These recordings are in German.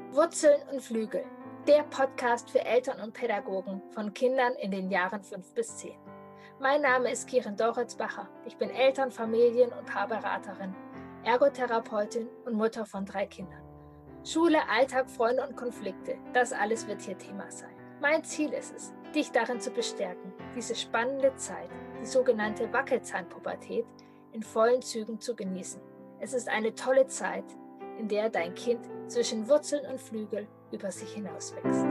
Wurzeln und Flügel, der Podcast für Eltern und Pädagogen von Kindern in den Jahren 5 bis 10. Mein Name ist Kirin Doritzbacher. Ich bin Eltern-, Familien- und Paarberaterin, Ergotherapeutin und Mutter von 3 Kindern. Schule, Alltag, Freunde und Konflikte, das alles wird hier Thema sein. Mein Ziel ist es, dich darin zu bestärken, diese spannende Zeit, die sogenannte Wackelzahnpubertät, in vollen Zügen zu genießen. Es ist eine tolle Zeit, in der dein Kind zwischen Wurzeln und Flügel über sich hinauswächst.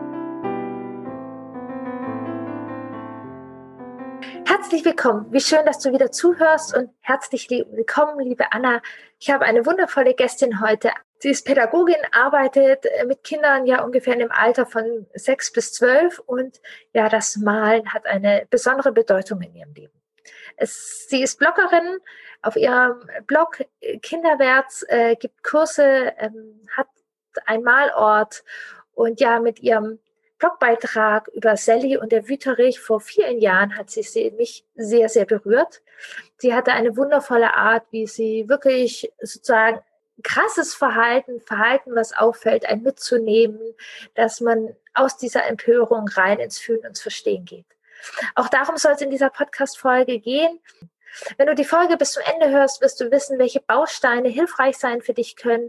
Herzlich willkommen. Wie schön, dass du wieder zuhörst und herzlich willkommen, liebe Anna. Ich habe eine wundervolle Gästin heute. Sie ist Pädagogin, arbeitet mit Kindern ja ungefähr in dem Alter von 6 bis 12 und ja, das Malen hat eine besondere Bedeutung in ihrem Leben. Sie ist Bloggerin, auf ihrem Blog Kinderwärts gibt Kurse, hat einen Malort und ja, mit ihrem Blogbeitrag über Sally und der Wüterich vor vielen Jahren hat sie mich sehr, sehr berührt. Sie hatte eine wundervolle Art, wie sie wirklich sozusagen krasses Verhalten, was auffällt, ein mitzunehmen, dass man aus dieser Empörung rein ins Fühlen und ins Verstehen geht. Auch darum soll es in dieser Podcast-Folge gehen. Wenn du die Folge bis zum Ende hörst, wirst du wissen, welche Bausteine hilfreich sein für dich können,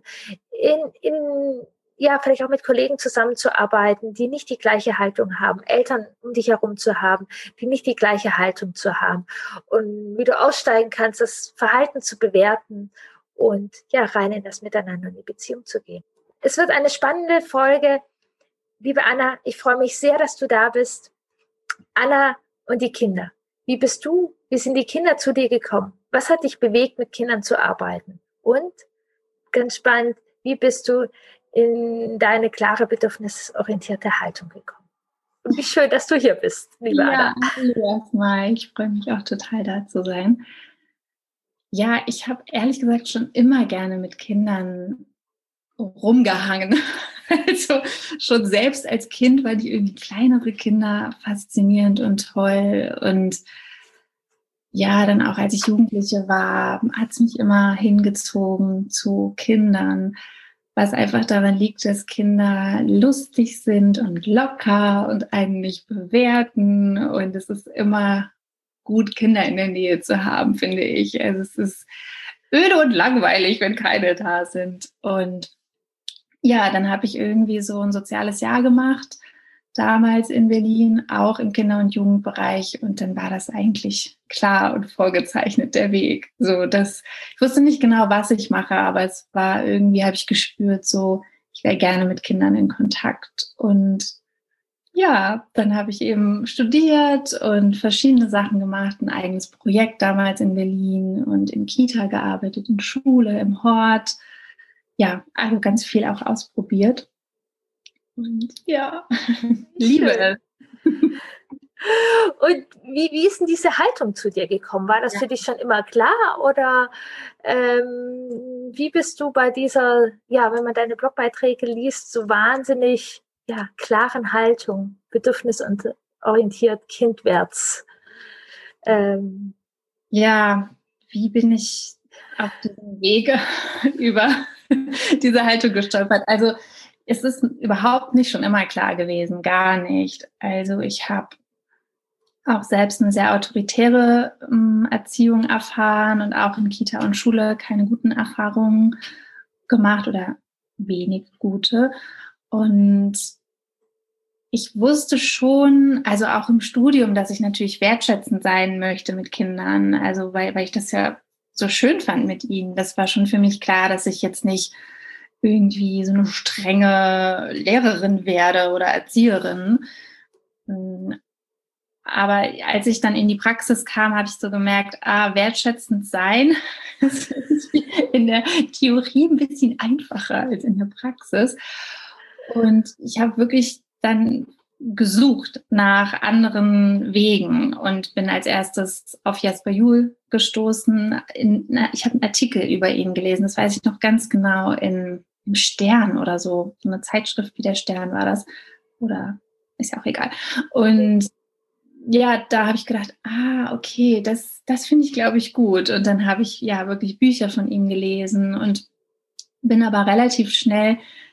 vielleicht auch mit Kollegen zusammenzuarbeiten, die nicht die gleiche Haltung haben, Eltern um dich herum zu haben, die nicht die gleiche Haltung zu haben und wie du aussteigen kannst, das Verhalten zu bewerten und ja, rein in das Miteinander, in die Beziehung zu gehen. Es wird eine spannende Folge. Liebe Anna, ich freue mich sehr, dass du da bist. Anna und die Kinder. Wie sind die Kinder zu dir gekommen? Was hat dich bewegt, mit Kindern zu arbeiten? Und, ganz spannend, wie bist du in deine klare, bedürfnisorientierte Haltung gekommen? Und wie schön, dass du hier bist, liebe Anna. Ja, erstmal. Ich freue mich auch total, da zu sein. Ja, ich habe ehrlich gesagt schon immer gerne mit Kindern rumgehangen. Also schon selbst als Kind fand ich irgendwie kleinere Kinder faszinierend und toll. Und ja, dann auch als ich Jugendliche war, hat es mich immer hingezogen zu Kindern, was einfach daran liegt, dass Kinder lustig sind und locker und einen nicht bewerten. Und es ist immer gut, Kinder in der Nähe zu haben, finde ich. Also es ist öde und langweilig, wenn keine da sind. Und ja, dann habe ich irgendwie so ein soziales Jahr gemacht, damals in Berlin, auch im Kinder- und Jugendbereich. Und dann war das eigentlich klar und vorgezeichnet, der Weg. Ich wusste nicht genau, was ich mache, aber es war irgendwie, habe ich gespürt, so, ich wäre gerne mit Kindern in Kontakt. Und ja, dann habe ich eben studiert und verschiedene Sachen gemacht, ein eigenes Projekt damals in Berlin und in Kita gearbeitet, in Schule, im Hort. Ja, also ganz viel auch ausprobiert. Und ja, liebe es. Und wie ist denn diese Haltung zu dir gekommen? War das für dich schon immer klar? Oder wie bist du bei dieser, wenn man deine Blogbeiträge liest, so wahnsinnig klaren Haltung, bedürfnisorientiert, kindwärts? Ja, wie bin ich auf diesem Wege über diese Haltung gestolpert? Also es ist überhaupt nicht schon immer klar gewesen, gar nicht. Also ich habe auch selbst eine sehr autoritäre Erziehung erfahren und auch in Kita und Schule keine guten Erfahrungen gemacht oder wenig gute. Und ich wusste schon, also auch im Studium, dass ich natürlich wertschätzend sein möchte mit Kindern, also weil ich das ja so schön fand mit ihnen. Das war schon für mich klar, dass ich jetzt nicht irgendwie so eine strenge Lehrerin werde oder Erzieherin. Aber als ich dann in die Praxis kam, habe ich so gemerkt, wertschätzend sein ist in der Theorie ein bisschen einfacher als in der Praxis. Und ich habe wirklich dann gesucht nach anderen Wegen und bin als erstes auf Jesper Juhl gestoßen. Ich habe einen Artikel über ihn gelesen, das weiß ich noch ganz genau, im Stern oder so eine Zeitschrift wie der Stern war das. Oder ist ja auch egal. Und ja, da habe ich gedacht, okay, das finde ich, glaube ich, gut. Und dann habe ich ja wirklich Bücher von ihm gelesen und bin aber relativ schnell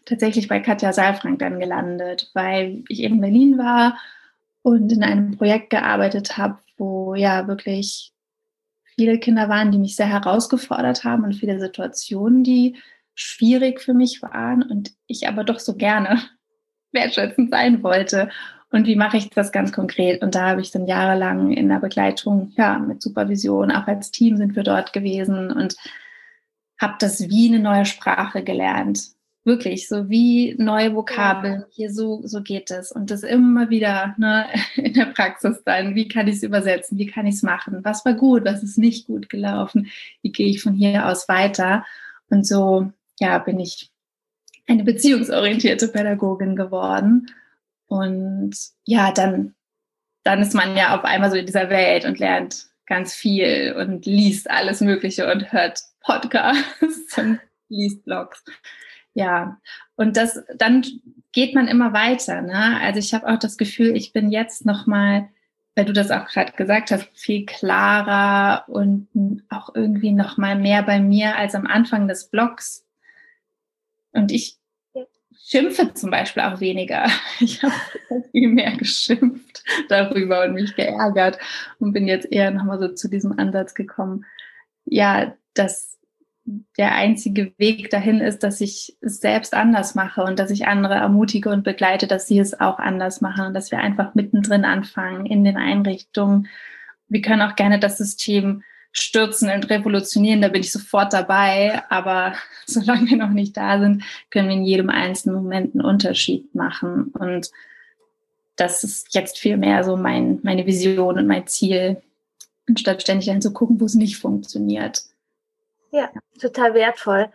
tatsächlich bei Katja Saalfrank dann gelandet, weil ich eben in Berlin war und in einem Projekt gearbeitet habe, wo ja wirklich viele Kinder waren, die mich sehr herausgefordert haben und viele Situationen, die schwierig für mich waren und ich aber doch so gerne wertschätzend sein wollte. Und wie mache ich das ganz konkret? Und da habe ich dann jahrelang in der Begleitung, ja, mit Supervision, auch als Team sind wir dort gewesen und habe das wie eine neue Sprache gelernt. Wirklich, so wie neue Vokabeln. Hier so geht es. Und das immer wieder, ne, in der Praxis dann. Wie kann ich es übersetzen? Wie kann ich es machen? Was war gut? Was ist nicht gut gelaufen? Wie gehe ich von hier aus weiter? Und so, ja, bin ich eine beziehungsorientierte Pädagogin geworden. Und ja, dann ist man ja auf einmal so in dieser Welt und lernt ganz viel und liest alles Mögliche und hört Podcasts und liest Blogs. Ja, und dann geht man immer weiter, ne? Also ich habe auch das Gefühl, ich bin jetzt nochmal, weil du das auch gerade gesagt hast, viel klarer und auch irgendwie nochmal mehr bei mir als am Anfang des Blogs. Und ich schimpfe zum Beispiel auch weniger. Ich habe viel mehr geschimpft darüber und mich geärgert und bin jetzt eher nochmal so zu diesem Ansatz gekommen, ja, dass der einzige Weg dahin ist, dass ich es selbst anders mache und dass ich andere ermutige und begleite, dass sie es auch anders machen und dass wir einfach mittendrin anfangen in den Einrichtungen. Wir können auch gerne das System stürzen und revolutionieren, da bin ich sofort dabei, aber solange wir noch nicht da sind, können wir in jedem einzelnen Moment einen Unterschied machen und das ist jetzt viel mehr so meine Vision und mein Ziel, anstatt ständig dann zu gucken, wo es nicht funktioniert. Ja, total wertvoll.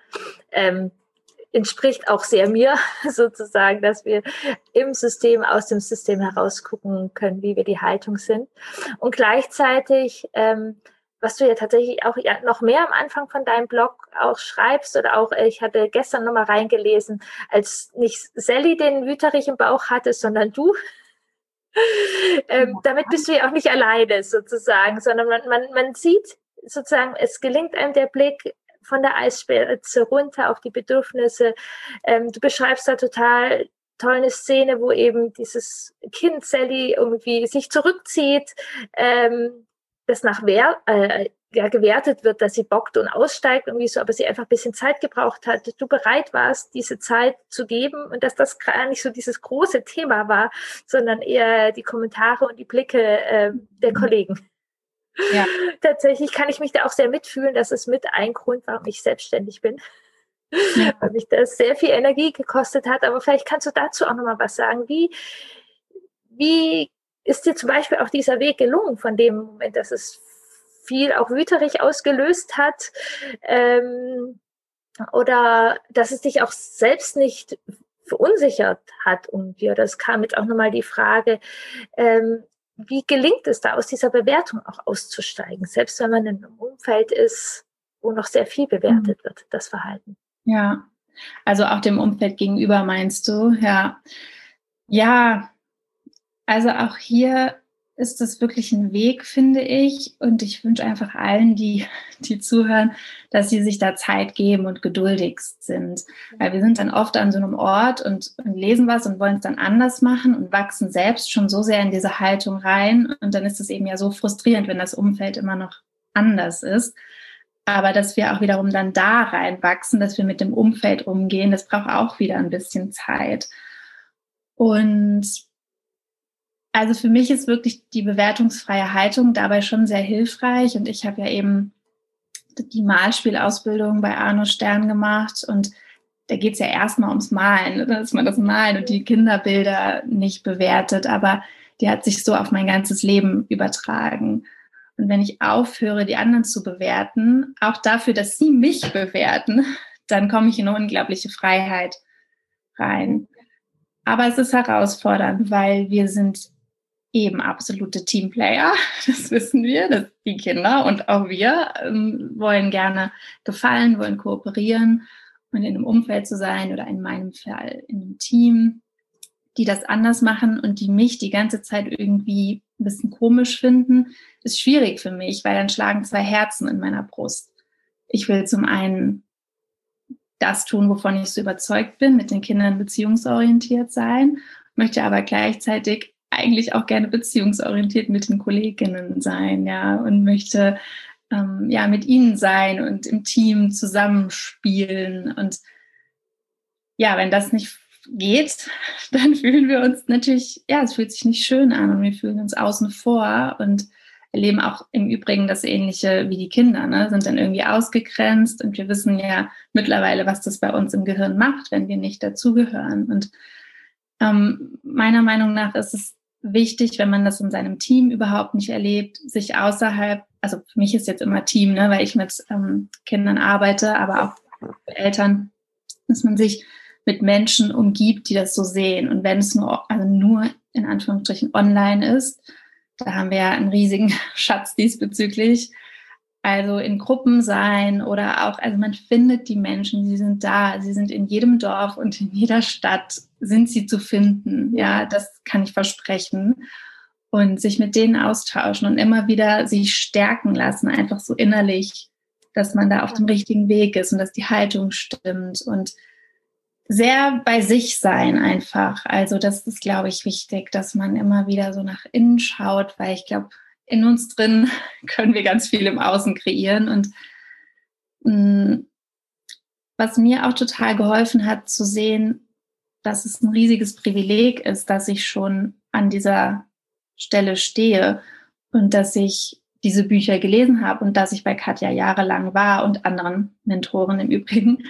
Entspricht auch sehr mir sozusagen, dass wir im System, aus dem System heraus gucken können, wie wir die Haltung sind. Und gleichzeitig, was du ja tatsächlich auch noch mehr am Anfang von deinem Blog auch schreibst oder auch, ich hatte gestern nochmal reingelesen, als nicht Sally den Wüterich im Bauch hatte, sondern du. Damit bist du ja auch nicht alleine sozusagen, sondern man sieht sozusagen, es gelingt einem der Blick von der Eisspitze runter auf die Bedürfnisse. Du beschreibst da total toll eine Szene, wo eben dieses Kind Sally irgendwie sich zurückzieht, das nach gewertet wird, dass sie bockt und aussteigt irgendwie so, aber sie einfach ein bisschen Zeit gebraucht hat, du bereit warst, diese Zeit zu geben und dass das gar nicht so dieses große Thema war, sondern eher die Kommentare und die Blicke der Kollegen. Ja. Tatsächlich kann ich mich da auch sehr mitfühlen, dass es mit ein Grund, warum ich selbstständig bin. Ja. Weil mich das sehr viel Energie gekostet hat, aber vielleicht kannst du dazu auch nochmal was sagen. Wie ist dir zum Beispiel auch dieser Weg gelungen, von dem Moment, dass es viel auch Wüterich ausgelöst hat, oder dass es dich auch selbst nicht verunsichert hat irgendwie? Oder es kam jetzt auch nochmal die Frage, wie gelingt es da, aus dieser Bewertung auch auszusteigen, selbst wenn man in einem Umfeld ist, wo noch sehr viel bewertet wird, das Verhalten? Ja, also auch dem Umfeld gegenüber meinst du? Ja. Ja, also auch hier ist das wirklich ein Weg, finde ich. Und ich wünsche einfach allen, die zuhören, dass sie sich da Zeit geben und geduldig sind. Weil wir sind dann oft an so einem Ort und lesen was und wollen es dann anders machen und wachsen selbst schon so sehr in diese Haltung rein. Und dann ist es eben ja so frustrierend, wenn das Umfeld immer noch anders ist. Aber dass wir auch wiederum dann da reinwachsen, dass wir mit dem Umfeld umgehen, das braucht auch wieder ein bisschen Zeit. Und also für mich ist wirklich die bewertungsfreie Haltung dabei schon sehr hilfreich. Und ich habe ja eben die Malspielausbildung bei Arno Stern gemacht. Und da geht es ja erstmal ums Malen, dass man das Malen und die Kinderbilder nicht bewertet. Aber die hat sich so auf mein ganzes Leben übertragen. Und wenn ich aufhöre, die anderen zu bewerten, auch dafür, dass sie mich bewerten, dann komme ich in eine unglaubliche Freiheit rein. Aber es ist herausfordernd, weil wir sind eben absolute Teamplayer, das wissen wir, dass die Kinder und auch wir wollen gerne gefallen, wollen kooperieren und in einem Umfeld zu sein oder in meinem Fall in einem Team, die das anders machen und die mich die ganze Zeit irgendwie ein bisschen komisch finden, ist schwierig für mich, weil dann schlagen zwei Herzen in meiner Brust. Ich will zum einen das tun, wovon ich so überzeugt bin, mit den Kindern beziehungsorientiert sein, möchte aber gleichzeitig eigentlich auch gerne beziehungsorientiert mit den Kolleginnen sein, ja, und möchte mit ihnen sein und im Team zusammenspielen. Und ja, wenn das nicht geht, dann fühlen wir uns natürlich, ja, es fühlt sich nicht schön an und wir fühlen uns außen vor und erleben auch im Übrigen das Ähnliche wie die Kinder, ne? Sind dann irgendwie ausgegrenzt und wir wissen ja mittlerweile, was das bei uns im Gehirn macht, wenn wir nicht dazugehören. Und meiner Meinung nach ist es wichtig, wenn man das in seinem Team überhaupt nicht erlebt, sich außerhalb, also für mich ist jetzt immer Team, ne, weil ich mit Kindern arbeite, aber auch für Eltern, dass man sich mit Menschen umgibt, die das so sehen. Und wenn es nur in Anführungsstrichen online ist, da haben wir ja einen riesigen Schatz diesbezüglich. Also in Gruppen sein oder auch, also man findet die Menschen, sie sind da, sie sind in jedem Dorf und in jeder Stadt sind sie zu finden. Ja, das kann ich versprechen. Und sich mit denen austauschen und immer wieder sich stärken lassen, einfach so innerlich, dass man da auf dem richtigen Weg ist und dass die Haltung stimmt und sehr bei sich sein einfach. Also das ist, glaube ich, wichtig, dass man immer wieder so nach innen schaut, weil ich glaube, in uns drin können wir ganz viel im Außen kreieren. Und was mir auch total geholfen hat, zu sehen, dass es ein riesiges Privileg ist, dass ich schon an dieser Stelle stehe und dass ich diese Bücher gelesen habe und dass ich bei Katja jahrelang war und anderen Mentoren im Übrigen.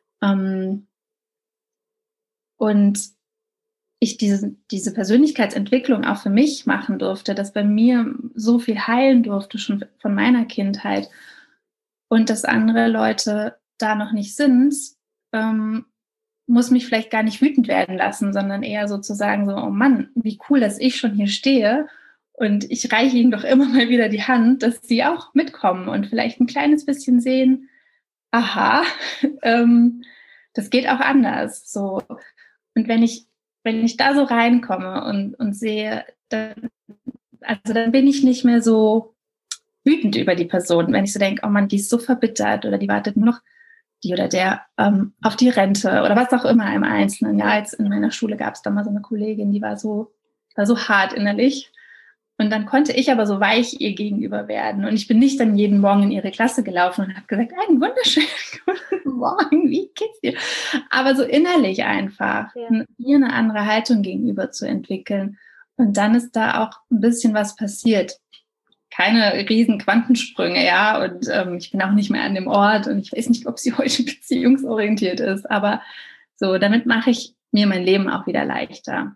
Und ich diese Persönlichkeitsentwicklung auch für mich machen durfte, dass bei mir so viel heilen durfte, schon von meiner Kindheit. Und dass andere Leute da noch nicht sind, muss mich vielleicht gar nicht wütend werden lassen, sondern eher sozusagen so, oh Mann, wie cool, dass ich schon hier stehe. Und ich reiche ihnen doch immer mal wieder die Hand, dass sie auch mitkommen und vielleicht ein kleines bisschen sehen, aha, das geht auch anders. So. Und wenn ich da so reinkomme und sehe, dann bin ich nicht mehr so wütend über die Person, wenn ich so denke, oh Mann, die ist so verbittert oder die wartet nur noch die oder der auf die Rente oder was auch immer im Einzelnen. Ja, jetzt in meiner Schule gab es da mal so eine Kollegin, die war so hart innerlich. Und dann konnte ich aber so weich ihr gegenüber werden. Und ich bin nicht dann jeden Morgen in ihre Klasse gelaufen und habe gesagt, einen wunderschönen guten Morgen, wie geht's dir? Aber so innerlich einfach, ihr eine andere Haltung gegenüber zu entwickeln. Und dann ist da auch ein bisschen was passiert. Keine riesen Quantensprünge, ja. Und ich bin auch nicht mehr an dem Ort und ich weiß nicht, ob sie heute beziehungsorientiert ist. Aber so, damit mache ich mir mein Leben auch wieder leichter.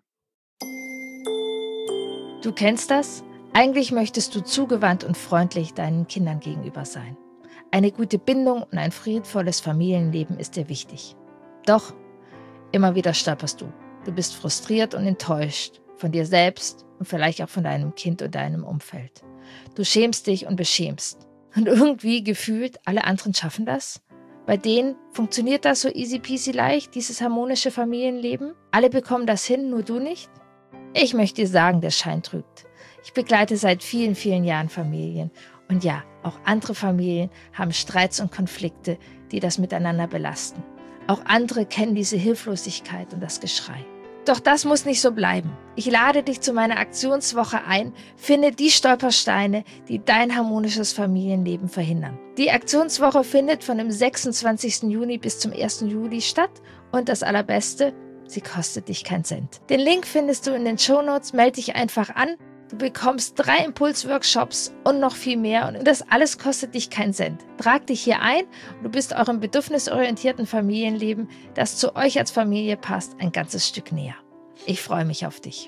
Du kennst das? Eigentlich möchtest du zugewandt und freundlich deinen Kindern gegenüber sein. Eine gute Bindung und ein friedvolles Familienleben ist dir wichtig. Doch, immer wieder stolperst du. Du bist frustriert und enttäuscht von dir selbst und vielleicht auch von deinem Kind und deinem Umfeld. Du schämst dich und beschämst. Und irgendwie gefühlt, alle anderen schaffen das. Bei denen funktioniert das so easy peasy leicht, dieses harmonische Familienleben. Alle bekommen das hin, nur du nicht. Ich möchte dir sagen, der Schein trügt. Ich begleite seit vielen, vielen Jahren Familien. Und ja, auch andere Familien haben Streits und Konflikte, die das miteinander belasten. Auch andere kennen diese Hilflosigkeit und das Geschrei. Doch das muss nicht so bleiben. Ich lade dich zu meiner Aktionswoche ein. Finde die Stolpersteine, die dein harmonisches Familienleben verhindern. Die Aktionswoche findet von dem 26. Juni bis zum 1. Juli statt. Und das Allerbeste, sie kostet dich keinen Cent. Den Link findest du in den Shownotes. Melde dich einfach an. Du bekommst 3 Impulsworkshops und noch viel mehr. Und das alles kostet dich keinen Cent. Trag dich hier ein und du bist eurem bedürfnisorientierten Familienleben, das zu euch als Familie passt, ein ganzes Stück näher. Ich freue mich auf dich.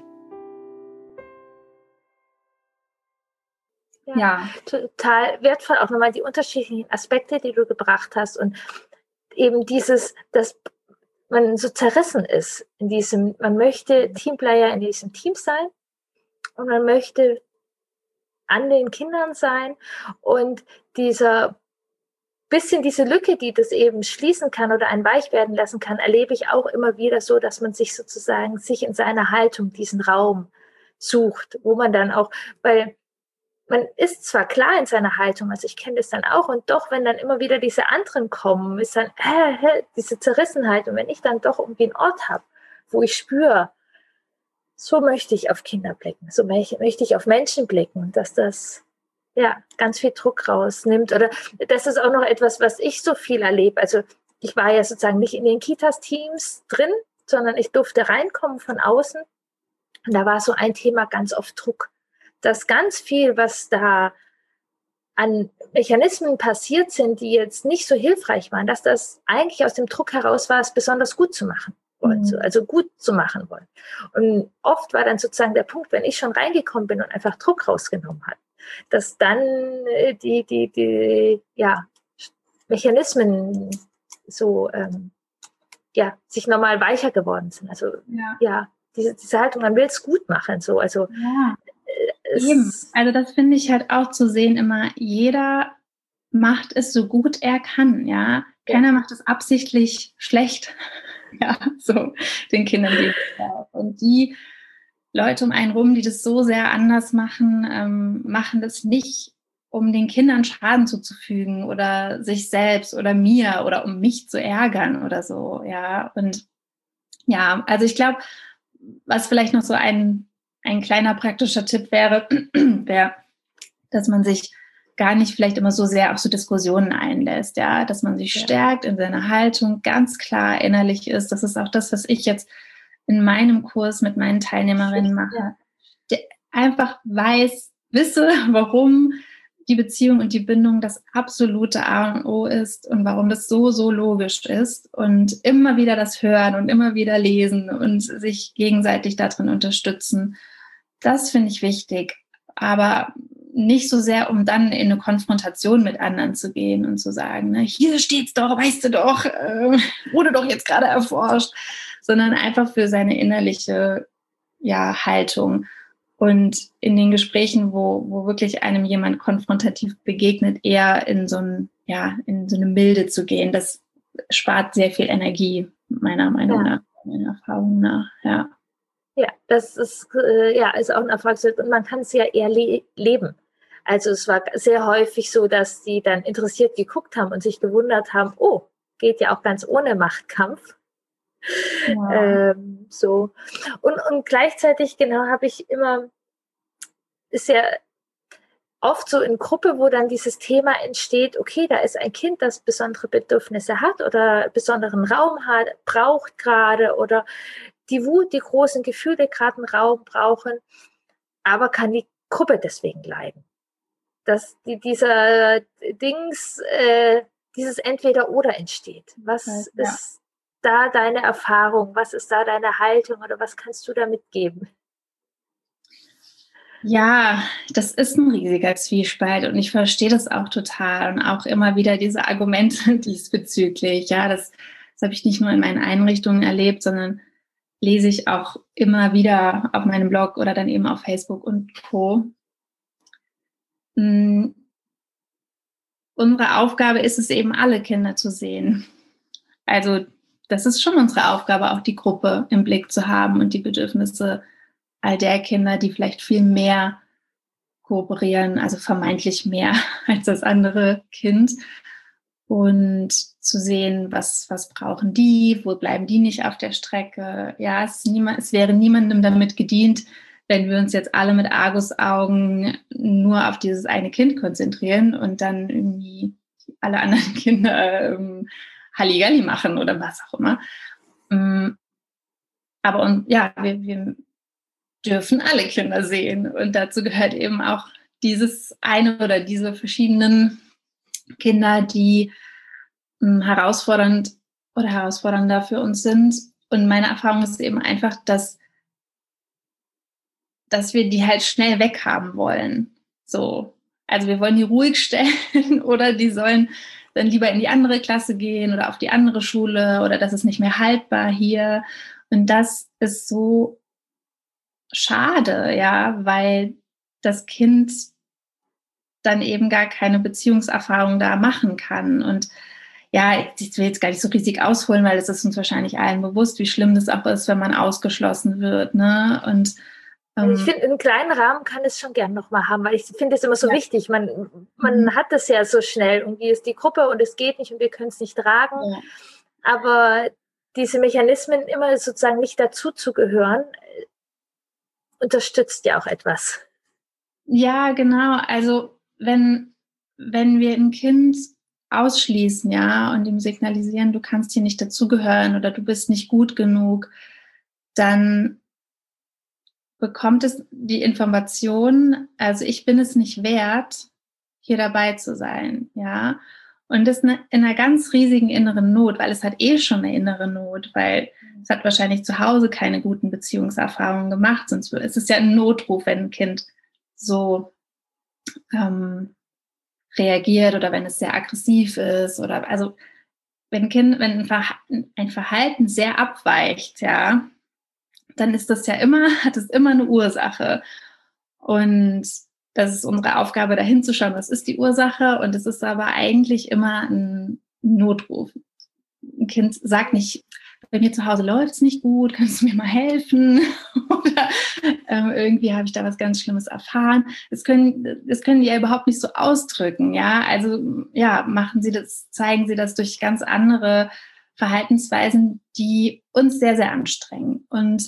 Ja, total wertvoll auch nochmal die unterschiedlichen Aspekte, die du gebracht hast und eben dieses, dass man so zerrissen ist in diesem, man möchte Teamplayer in diesem Team sein und man möchte an den Kindern sein und diese Lücke, die das eben schließen kann oder einen weich werden lassen kann, erlebe ich auch immer wieder so, dass man sich sozusagen in seiner Haltung diesen Raum sucht, wo man dann auch, weil man ist zwar klar in seiner Haltung, also ich kenne das dann auch, und doch, wenn dann immer wieder diese anderen kommen, ist dann diese Zerrissenheit. Und wenn ich dann doch irgendwie einen Ort habe, wo ich spüre, so möchte ich auf Kinder blicken, so möchte ich auf Menschen blicken, dass das ganz viel Druck rausnimmt. Oder das ist auch noch etwas, was ich so viel erlebe. Also ich war ja sozusagen nicht in den Kitas-Teams drin, sondern ich durfte reinkommen von außen. Und da war so ein Thema ganz oft Druck. Dass ganz viel, was da an Mechanismen passiert sind, die jetzt nicht so hilfreich waren, dass das eigentlich aus dem Druck heraus war, es besonders gut zu machen wollte, also gut zu machen wollen. Und oft war dann sozusagen der Punkt, wenn ich schon reingekommen bin und einfach Druck rausgenommen hat, dass dann die Mechanismen so sich nochmal weicher geworden sind. Also diese Haltung, man will es gut machen, so, also eben. Also das finde ich halt auch zu sehen immer, jeder macht es so gut er kann, ja. Keiner macht es absichtlich schlecht, ja, so den Kindern gegenüber. Und die Leute um einen rum, die das so sehr anders machen, machen das nicht, um den Kindern Schaden zuzufügen oder sich selbst oder mir oder um mich zu ärgern oder so, ja. Und ja, also ich glaube, was vielleicht noch so ein kleiner praktischer Tipp wäre, dass man sich gar nicht vielleicht immer so sehr auf so Diskussionen einlässt, ja, dass man sich stärkt in seiner Haltung, ganz klar innerlich ist. Das ist auch das, was ich jetzt in meinem Kurs mit meinen Teilnehmerinnen mache. Der einfach wisse, warum die Beziehung und die Bindung das absolute A und O ist und warum das so, so logisch ist und immer wieder das hören und immer wieder lesen und sich gegenseitig darin unterstützen. Das finde ich wichtig, aber nicht so sehr, um dann in eine Konfrontation mit anderen zu gehen und zu sagen, ne, hier steht's doch, weißt du doch, wurde doch jetzt gerade erforscht, sondern einfach für seine innerliche Haltung. Und in den Gesprächen, wo wirklich einem jemand konfrontativ begegnet, eher in so eine Milde zu gehen, das spart sehr viel Energie, meiner Meinung nach, meiner Erfahrung nach, ja. Ja, das ist ist auch ein Erfolgswert und man kann es ja eher leben. Also es war sehr häufig so, dass die dann interessiert geguckt haben und sich gewundert haben, oh, geht ja auch ganz ohne Machtkampf. Ja. So. Und gleichzeitig, habe ich immer, ist ja oft so in Gruppe, wo dann dieses Thema entsteht, okay, da ist ein Kind, das besondere Bedürfnisse hat oder besonderen Raum hat, braucht gerade oder die Wut, die großen Gefühle gerade einen Raum brauchen, aber kann die Gruppe deswegen leiden. Dass dieses Entweder-Oder entsteht. Was ist da deine Erfahrung? Was ist da deine Haltung oder was kannst du da mitgeben? Ja, das ist ein riesiger Zwiespalt und ich verstehe das auch total und auch immer wieder diese Argumente diesbezüglich. Ja, das habe ich nicht nur in meinen Einrichtungen erlebt, sondern lese ich auch immer wieder auf meinem Blog oder dann eben auf Facebook und Co. Unsere Aufgabe ist es eben, alle Kinder zu sehen. Also das ist schon unsere Aufgabe, auch die Gruppe im Blick zu haben und die Bedürfnisse all der Kinder, die vielleicht viel mehr kooperieren, also vermeintlich mehr als das andere Kind. Und zu sehen, was brauchen die, wo bleiben die nicht auf der Strecke. Ja, es wäre niemandem damit gedient, wenn wir uns jetzt alle mit Argusaugen nur auf dieses eine Kind konzentrieren und dann irgendwie alle anderen Kinder Halligalli machen oder was auch immer. Aber wir dürfen alle Kinder sehen und dazu gehört eben auch dieses eine oder diese verschiedenen Kinder, die herausfordernd oder herausfordernder für uns sind. Und meine Erfahrung ist eben einfach, dass wir die halt schnell weghaben wollen. So. Also wir wollen die ruhig stellen oder die sollen dann lieber in die andere Klasse gehen oder auf die andere Schule oder das ist nicht mehr haltbar hier. Und das ist so schade, ja, weil das Kind dann eben gar keine Beziehungserfahrung da machen kann. Und ja, ich will jetzt gar nicht so riesig ausholen, weil es ist uns wahrscheinlich allen bewusst, wie schlimm das auch ist, wenn man ausgeschlossen wird, ne? Und Ich finde, einen kleinen Rahmen kann es schon gern nochmal haben, weil ich finde es immer so wichtig. Man hat das ja so schnell. Irgendwie ist die Gruppe und es geht nicht und wir können es nicht tragen. Ja. Aber diese Mechanismen immer sozusagen nicht dazu zu gehören, unterstützt ja auch etwas. Ja, genau. Also wenn wir ein Kind ausschließen, ja, und ihm signalisieren, du kannst hier nicht dazugehören oder du bist nicht gut genug, dann bekommt es die Information, also ich bin es nicht wert, hier dabei zu sein, ja. Und das in einer ganz riesigen inneren Not, weil es hat schon eine innere Not, weil es hat wahrscheinlich zu Hause keine guten Beziehungserfahrungen gemacht, sonst ist es ja ein Notruf, wenn ein Kind so reagiert oder wenn es sehr aggressiv ist oder also wenn ein Verhalten sehr abweicht, ja, dann ist das ja hat es immer eine Ursache. Und das ist unsere Aufgabe, da hinzuschauen, was ist die Ursache? Und es ist aber eigentlich immer ein Notruf. Ein Kind sagt nicht, bei mir zu Hause läuft es nicht gut, kannst du mir mal helfen? Oder irgendwie habe ich da was ganz Schlimmes erfahren. Das können die ja überhaupt nicht so ausdrücken, ja. Also ja, zeigen sie das durch ganz andere Verhaltensweisen, die uns sehr, sehr anstrengen. Und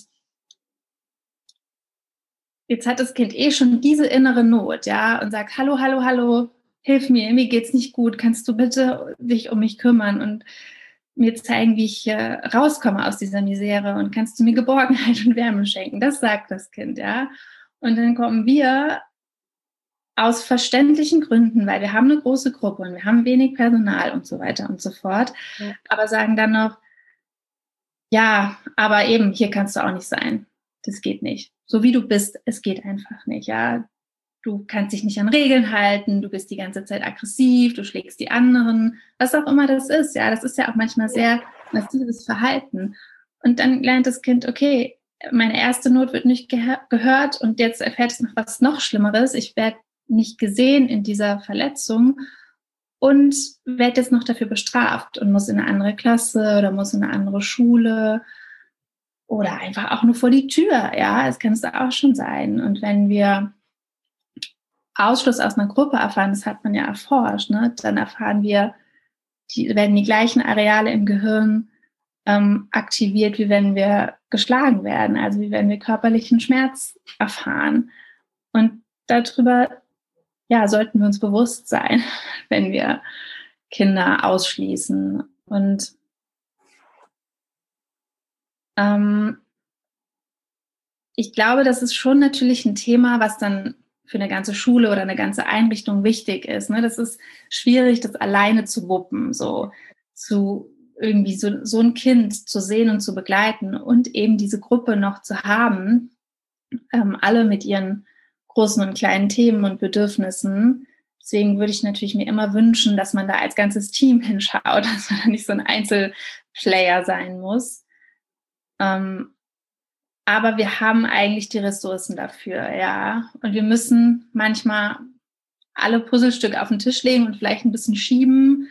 jetzt hat das Kind schon diese innere Not, ja, und sagt, hallo, hallo, hallo, hilf mir geht's nicht gut, kannst du bitte dich um mich kümmern und mir zeigen, wie ich rauskomme aus dieser Misere und kannst du mir Geborgenheit und Wärme schenken? Das sagt das Kind, ja. Und dann kommen wir aus verständlichen Gründen, weil wir haben eine große Gruppe und wir haben wenig Personal und so weiter und so fort, aber sagen dann noch, ja, aber eben, hier kannst du auch nicht sein. Das geht nicht. So wie du bist, es geht einfach nicht, ja. Du kannst dich nicht an Regeln halten, du bist die ganze Zeit aggressiv, du schlägst die anderen, was auch immer das ist, ja. Das ist ja auch manchmal sehr massives Verhalten. Und dann lernt das Kind, okay, meine erste Not wird nicht gehört und jetzt erfährt es noch was noch Schlimmeres. Ich werde nicht gesehen in dieser Verletzung und werde jetzt noch dafür bestraft und muss in eine andere Klasse oder muss in eine andere Schule oder einfach auch nur vor die Tür, ja, das kann es auch schon sein. Und wenn wir Ausschluss aus einer Gruppe erfahren, das hat man ja erforscht, ne, dann erfahren wir, werden die gleichen Areale im Gehirn aktiviert, wie wenn wir geschlagen werden, also wie wenn wir körperlichen Schmerz erfahren. Und darüber, ja, sollten wir uns bewusst sein, wenn wir Kinder ausschließen. Und ich glaube, das ist schon natürlich ein Thema, was dann für eine ganze Schule oder eine ganze Einrichtung wichtig ist. Ne? Das ist schwierig, das alleine zu wuppen, irgendwie so ein Kind zu sehen und zu begleiten und eben diese Gruppe noch zu haben, alle mit ihren großen und kleinen Themen und Bedürfnissen. Deswegen würde ich natürlich mir immer wünschen, dass man da als ganzes Team hinschaut, dass man da nicht so ein Einzelplayer sein muss. Aber wir haben eigentlich die Ressourcen dafür, ja. Und wir müssen manchmal alle Puzzlestücke auf den Tisch legen und vielleicht ein bisschen schieben.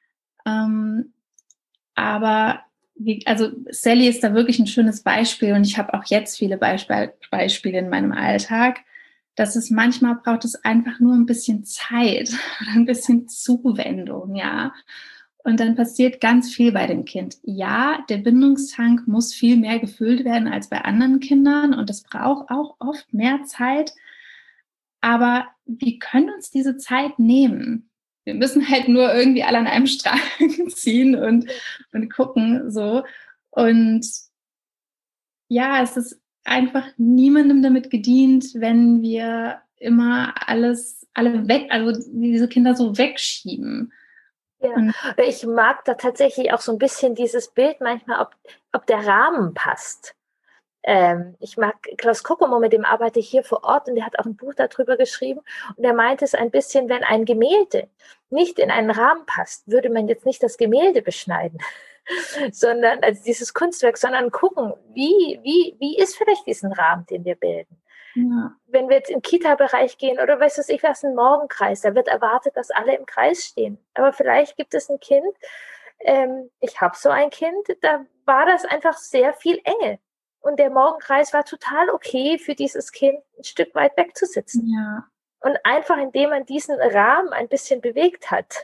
Aber Sally ist da wirklich ein schönes Beispiel und ich habe auch jetzt viele Beispiele in meinem Alltag, dass es manchmal braucht es einfach nur ein bisschen Zeit oder ein bisschen Zuwendung, ja. Und dann passiert ganz viel bei dem Kind. Ja, der Bindungstank muss viel mehr gefüllt werden als bei anderen Kindern und das braucht auch oft mehr Zeit. Aber wir können uns diese Zeit nehmen. Wir müssen halt nur irgendwie alle an einem Strang ziehen und gucken so. Und ja, es ist einfach niemandem damit gedient, wenn wir immer alle diese Kinder so wegschieben. Ja, ich mag da tatsächlich auch so ein bisschen dieses Bild manchmal, ob der Rahmen passt. Ich mag Klaus Kokomo, mit dem arbeite ich hier vor Ort und der hat auch ein Buch darüber geschrieben und er meint es ein bisschen, wenn ein Gemälde nicht in einen Rahmen passt, würde man jetzt nicht das Gemälde beschneiden, sondern also dieses Kunstwerk, sondern gucken, wie ist vielleicht diesen Rahmen, den wir bilden. Ja. Wenn wir jetzt im Kita-Bereich gehen oder weißt du, ein Morgenkreis, da wird erwartet, dass alle im Kreis stehen. Aber vielleicht gibt es ein Kind, ich habe so ein Kind, da war das einfach sehr viel Enge. Und der Morgenkreis war total okay für dieses Kind, ein Stück weit wegzusitzen. Ja. Und einfach, indem man diesen Rahmen ein bisschen bewegt hat,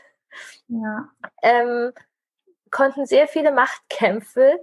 konnten sehr viele Machtkämpfe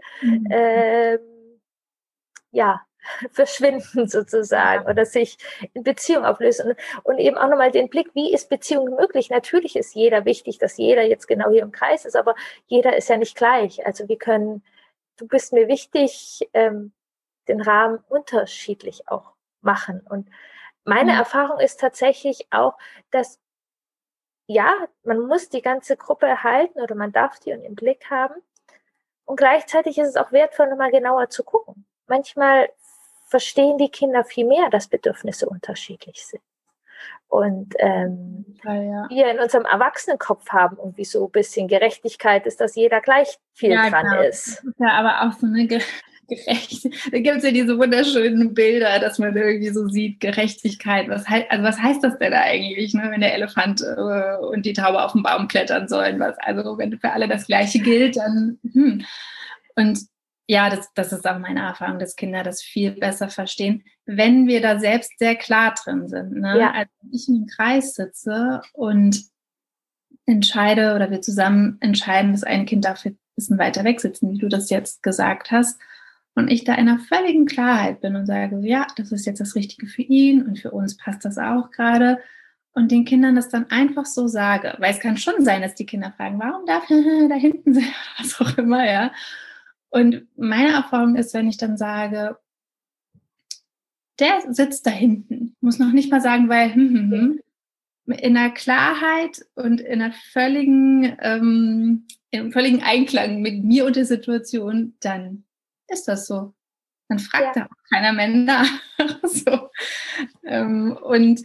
verschwinden sozusagen oder sich in Beziehung auflösen. Und eben auch nochmal den Blick, wie ist Beziehung möglich? Natürlich ist jeder wichtig, dass jeder jetzt genau hier im Kreis ist, aber jeder ist ja nicht gleich. Also du bist mir wichtig, den Rahmen unterschiedlich auch machen. Und meine Erfahrung ist tatsächlich auch, dass man muss die ganze Gruppe erhalten oder man darf die im Blick haben. Und gleichzeitig ist es auch wertvoll, nochmal genauer zu gucken. Manchmal verstehen die Kinder viel mehr, dass Bedürfnisse unterschiedlich sind. Und wir in unserem Erwachsenenkopf haben irgendwie so ein bisschen Gerechtigkeit ist, dass jeder gleich viel dran ist. Das ist ja aber auch so eine gerecht. Da gibt es ja diese wunderschönen Bilder, dass man irgendwie so sieht, Gerechtigkeit. Was heißt das denn eigentlich, ne, wenn der Elefant und die Taube auf den Baum klettern sollen? Also wenn für alle das Gleiche gilt, dann Und ja, das ist auch meine Erfahrung, dass Kinder das viel besser verstehen, wenn wir da selbst sehr klar drin sind. Ne? Ja. Also wenn ich in einem Kreis sitze und entscheide oder wir zusammen entscheiden, dass ein Kind darf ein bisschen weiter weg sitzen, wie du das jetzt gesagt hast, und ich da in einer völligen Klarheit bin und sage, ja, das ist jetzt das Richtige für ihn und für uns passt das auch gerade, und den Kindern das dann einfach so sage, weil es kann schon sein, dass die Kinder fragen, warum darf da hinten sein, was auch immer, ja. Und meine Erfahrung ist, wenn ich dann sage, der sitzt da hinten, muss noch nicht mal sagen, weil in einer Klarheit und in einer im völligen Einklang mit mir und der Situation, dann ist das so. Dann fragt da auch keiner mehr nach. So. Und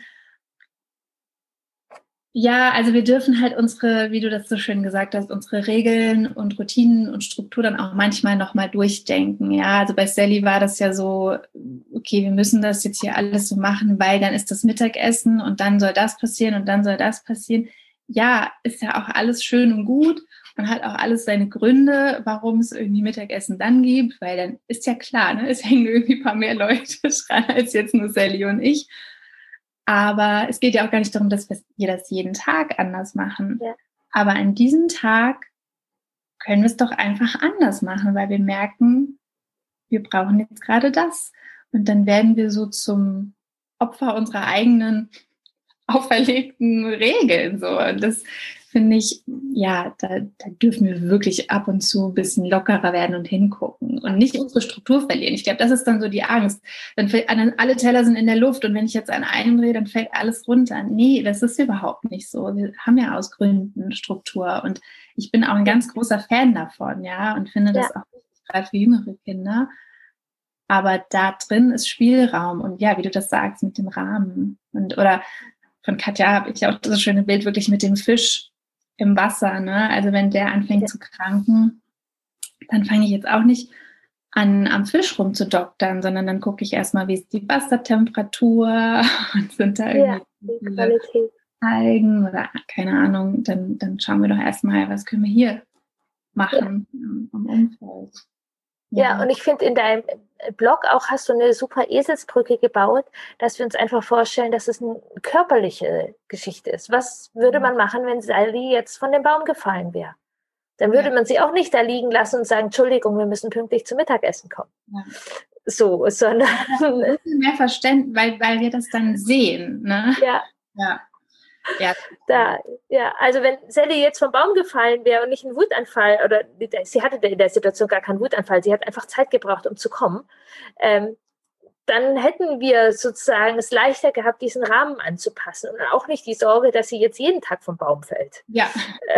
ja, also wir dürfen halt unsere, wie du das so schön gesagt hast, unsere Regeln und Routinen und Struktur dann auch manchmal nochmal durchdenken. Ja, also bei Sally war das ja so, okay, wir müssen das jetzt hier alles so machen, weil dann ist das Mittagessen und dann soll das passieren und dann soll das passieren. Ja, ist ja auch alles schön und gut und hat auch alles seine Gründe, warum es irgendwie Mittagessen dann gibt, weil dann ist ja klar, ne, es hängen irgendwie ein paar mehr Leute dran als jetzt nur Sally und ich. Aber es geht ja auch gar nicht darum, dass wir das jeden Tag anders machen. Ja. Aber an diesem Tag können wir es doch einfach anders machen, weil wir merken, wir brauchen jetzt gerade das. Und dann werden wir so zum Opfer unserer eigenen auferlegten Regeln. So. Und das finde ich, ja, da dürfen wir wirklich ab und zu ein bisschen lockerer werden und hingucken und nicht unsere Struktur verlieren. Ich glaube, das ist dann so die Angst. Dann alle Teller sind in der Luft und wenn ich jetzt an einem drehe, dann fällt alles runter. Nee, das ist überhaupt nicht so. Wir haben ja aus Gründen Struktur und ich bin auch ein ganz großer Fan davon, ja, und finde das auch gerade für jüngere Kinder. Aber da drin ist Spielraum und ja, wie du das sagst, mit dem Rahmen oder von Katja habe ich auch das schöne Bild wirklich mit dem Fisch im Wasser, ne? Also wenn der anfängt zu kranken, dann fange ich jetzt auch nicht an, am Fisch rumzudoktern, sondern dann gucke ich erstmal, wie ist die Wassertemperatur und sind da irgendwie Algen oder keine Ahnung, dann schauen wir doch erstmal, was können wir hier machen im Umfeld. Ja, und ich finde, in deinem Blog auch hast du eine super Eselsbrücke gebaut, dass wir uns einfach vorstellen, dass es eine körperliche Geschichte ist. Was würde man machen, wenn Sally jetzt von dem Baum gefallen wäre? Dann würde man sie auch nicht da liegen lassen und sagen, Entschuldigung, wir müssen pünktlich zum Mittagessen kommen. Ja. So, sondern ein bisschen mehr Verständnis, weil wir das dann sehen. Ne? Ja. Also wenn Sally jetzt vom Baum gefallen wäre und nicht ein Wutanfall, oder sie hatte in der Situation gar keinen Wutanfall, sie hat einfach Zeit gebraucht, um zu kommen, dann hätten wir sozusagen es leichter gehabt, diesen Rahmen anzupassen und auch nicht die Sorge, dass sie jetzt jeden Tag vom Baum fällt. Ja.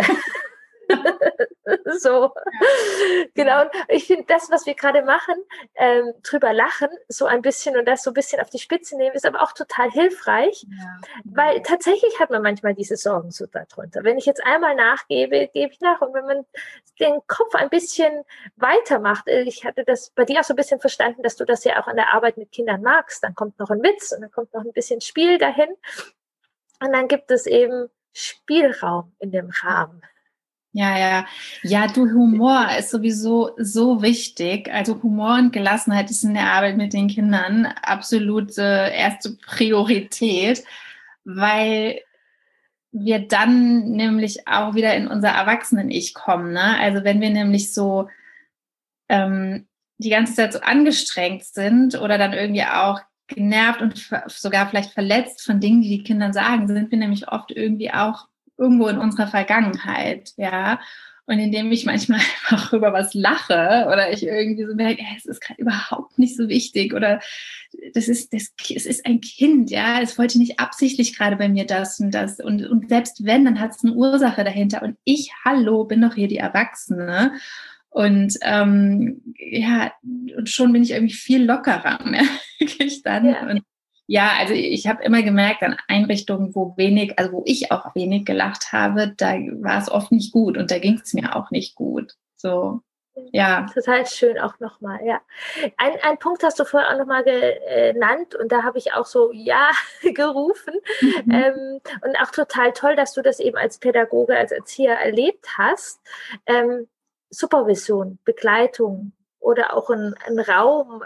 So, genau. Und ich finde, das, was wir gerade machen, drüber lachen, so ein bisschen und das so ein bisschen auf die Spitze nehmen, ist aber auch total hilfreich, weil tatsächlich hat man manchmal diese Sorgen so darunter. Wenn ich jetzt einmal nachgebe, gebe ich nach, und wenn man den Kopf ein bisschen weitermacht, ich hatte das bei dir auch so ein bisschen verstanden, dass du das ja auch an der Arbeit mit Kindern magst, dann kommt noch ein Witz und dann kommt noch ein bisschen Spiel dahin und dann gibt es eben Spielraum in dem Rahmen. Ja, ja. Ja, du, Humor ist sowieso so wichtig. Also Humor und Gelassenheit ist in der Arbeit mit den Kindern absolute erste Priorität, weil wir dann nämlich auch wieder in unser Erwachsenen-Ich kommen. Ne? Also wenn wir nämlich so die ganze Zeit so angestrengt sind oder dann irgendwie auch genervt und sogar vielleicht verletzt von Dingen, die die Kinder sagen, sind wir nämlich oft irgendwie auch irgendwo in unserer Vergangenheit, ja. Und indem ich manchmal einfach über was lache oder ich irgendwie so merke, es ist gerade überhaupt nicht so wichtig oder es ist ein Kind, ja, es wollte nicht absichtlich gerade bei mir das und das und selbst wenn, dann hat es eine Ursache dahinter und ich, hallo, bin doch hier die Erwachsene. Und ja, und schon bin ich irgendwie viel lockerer, merke ich dann. Ja. Und ja, also ich habe immer gemerkt, an Einrichtungen, wo ich auch wenig gelacht habe, da war es oft nicht gut und da ging es mir auch nicht gut. So, ja. Total schön auch nochmal, ja. Ein Punkt hast du vorher auch nochmal genannt und da habe ich auch so ja gerufen. Und auch total toll, dass du das eben als Pädagoge, als Erzieher erlebt hast. Supervision, Begleitung oder auch ein Raum,